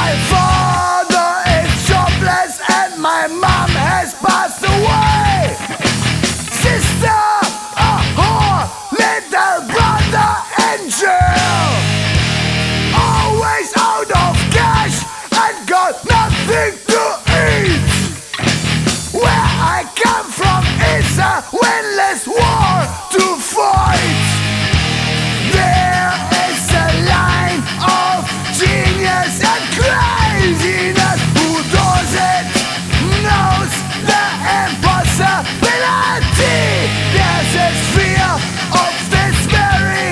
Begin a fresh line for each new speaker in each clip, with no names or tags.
My father is jobless and my mom has passed away. Sister, a whore, little brother in jail. Always out of cash and got nothing to eat. Where I come from is a windless war to fight. There is a line of genius and craziness. Who does it knows the impossibility. There's a sphere of this very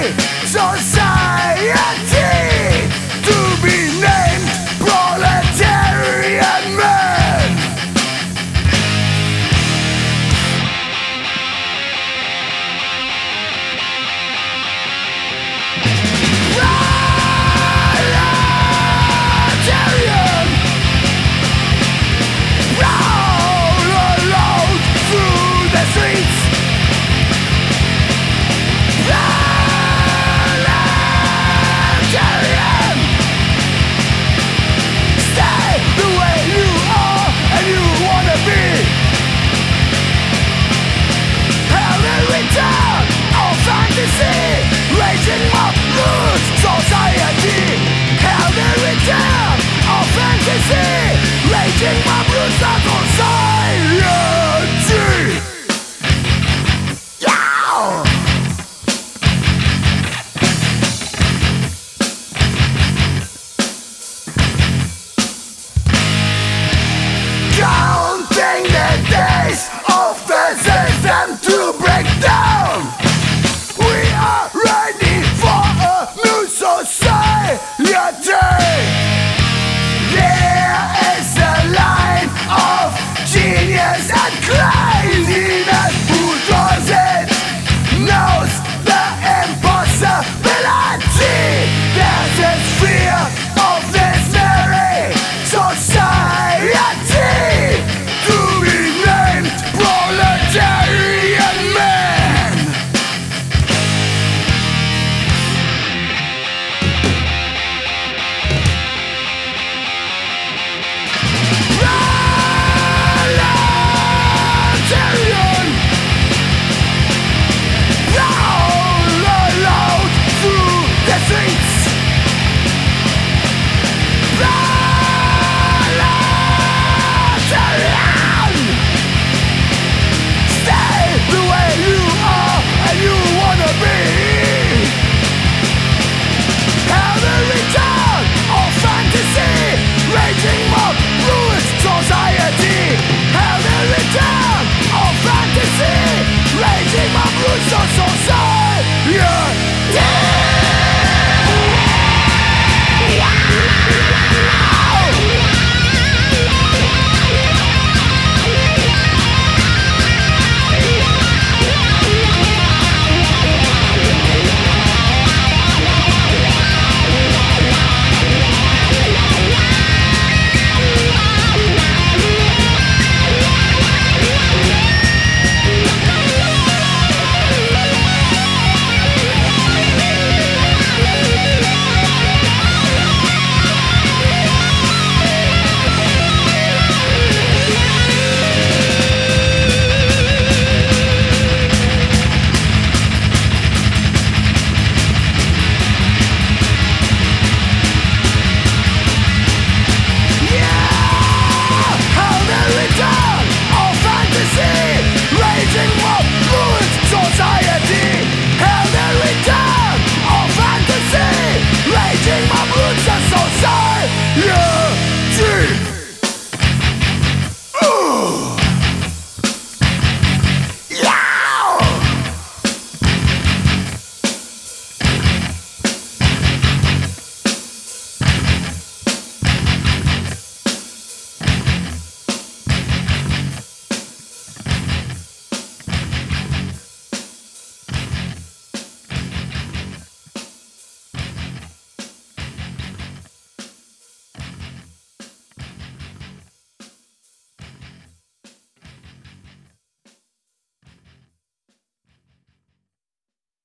society to be named proletarian man. Proletarian. Roll alone through the streets. Proletarian. Stay the way you are and you wanna be. Hell in return of fantasy, raging up loose society.